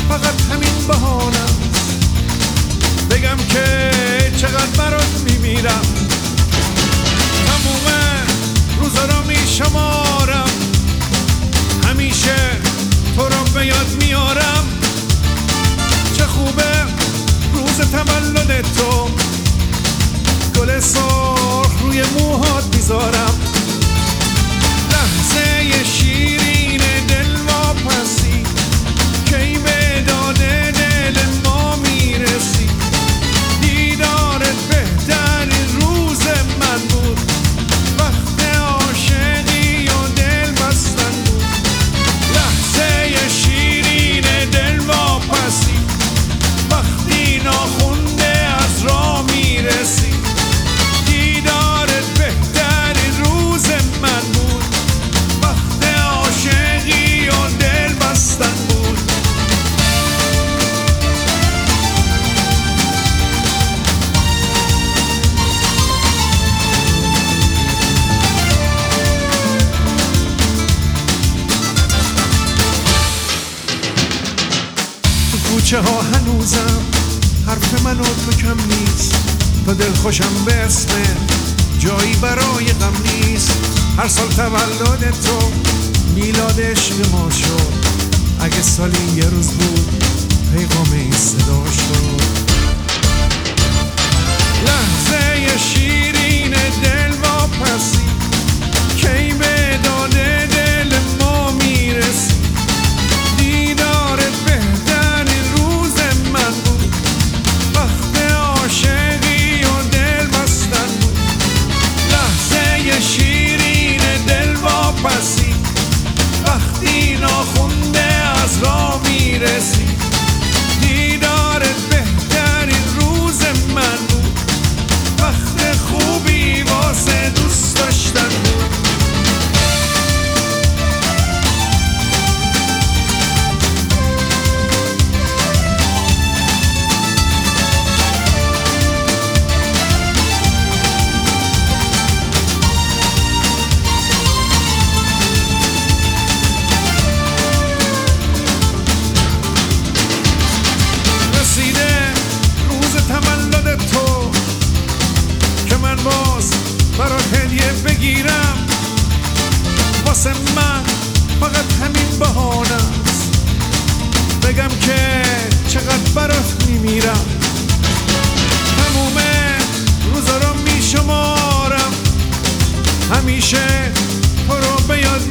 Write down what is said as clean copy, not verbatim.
فقط همین بهانم بگم که چقدر برات میمیرم. تموم روزا رو میشمارم، همیشه تو رو به یاد میارم. چه خوبه روز تولد تو، گل سرخ روی موهات میذارم. لحظه شیرین دلواپسی کی به داد دل ما میرسی. دیدارت بهترین روز من بود، وقت عاشقی و دل بستن بود. لحظه شیرین دلواپسی وقتی ناخونده از راه میرسی. دیدارت بهترین روز من بود، وقت عاشقی و دل بستن بود. تو کوچه ها هنوزم حرف من و تو کم نیست، تا دل خوشم به اسم جایی برای غم نیست. هر سال تولد تو میلاد عشق ما شد، اگه سالی یه روز بود پیغام این صدا شد. لحظه شیرین دلواپسی کی به داد دل ما میرسی. دیدارت بهترین روز من بود، وقت عاشقی و دل بستن بود. لحظه شیرین دلواپسی وقتی ناخونده از راه میرسی. دیدارت بهترین روز من بود، وقت خوبی واسه دوست داشتن بود. تولد تو که من باز برات هدیه بگیرم، واسه من فقط همین بهانه‌ست بگم که چقدر برات میمیرم. تموم روزا رو میشمارم، همیشه تو رو به یاد